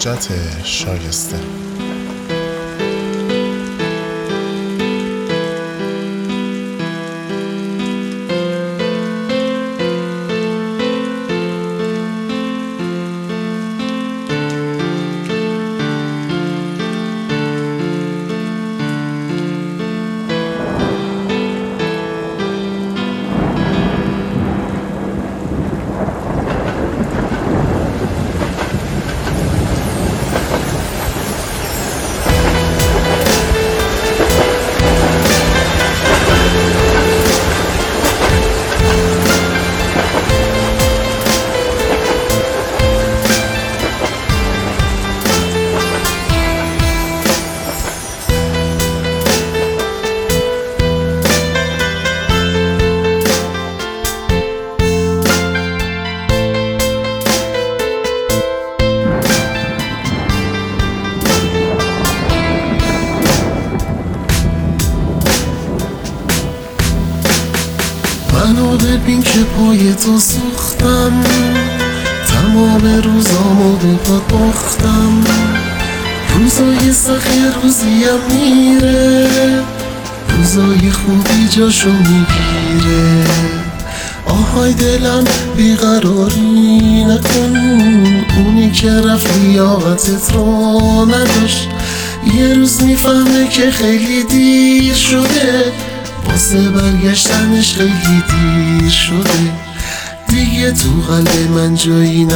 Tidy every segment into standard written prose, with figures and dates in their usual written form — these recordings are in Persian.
حجت شایسته. منو ببین که پای تو سوختم، تمام روزامو به پات باختم. روزای سخت روزیم میره، روزای خوبی جاشو میگیره. آهای دلم بیقراری نکن، اونی که رفت لیاقتت رو نداشت. یه روز میفهمه که خیلی دیر شده، واسه برگشتنش خیلی دیر شده. دیگه تو قلب من جایی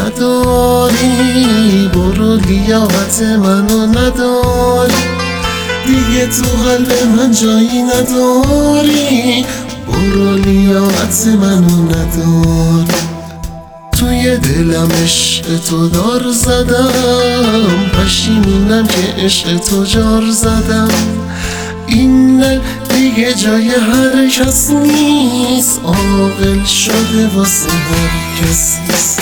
نداری، برو لیاقت منو نداری. دیگه تو قلب من جایی نداری، برو لیاقت منو نداری. توی دلم عشق تو دار زدم، پشیمونم که عشق تو جار زدم. این دل دیگه جای هر کس نیست، عاقل شده واسه هر کس نیست.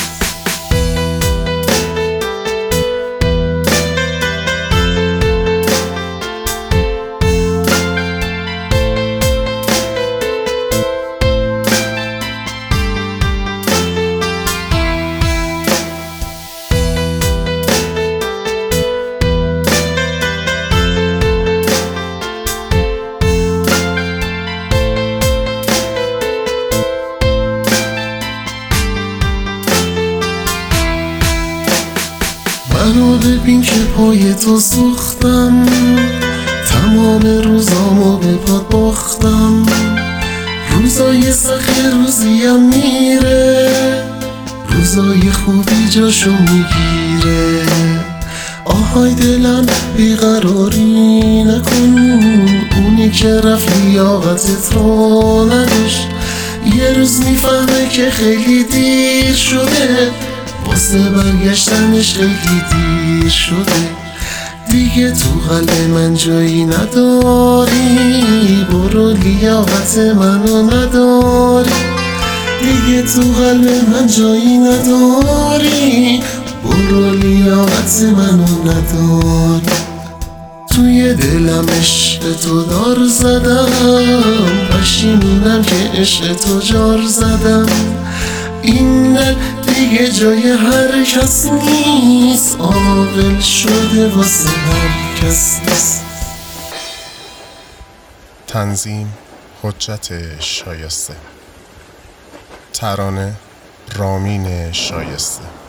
منو ببین که پای تو سوختم، تمام روزامو به پات باختم. روزای سخت روزیم میره، روزای خوبی جاشو میگیره. آهای دلم بیقراری نکن، اونی که رفت لیاقتت رو نداشت. یه روز میفهمه که خیلی دیر شده، واسه برگشتنش خیلی دیر شده. دیگه تو قلب من جایی نداری، برو لیاقت منو نداری. دیگه تو قلب من جایی نداری، برو لیاقت منو نداری. توی دلم عشق تو دار زدم، پشیمونم که عشق تو جار زدم. این دل دیگه جای هر کس نیست، عاقل شده واسه هر کس نیست. تنظیم حجت شایسته. ترانه رامین شایسته.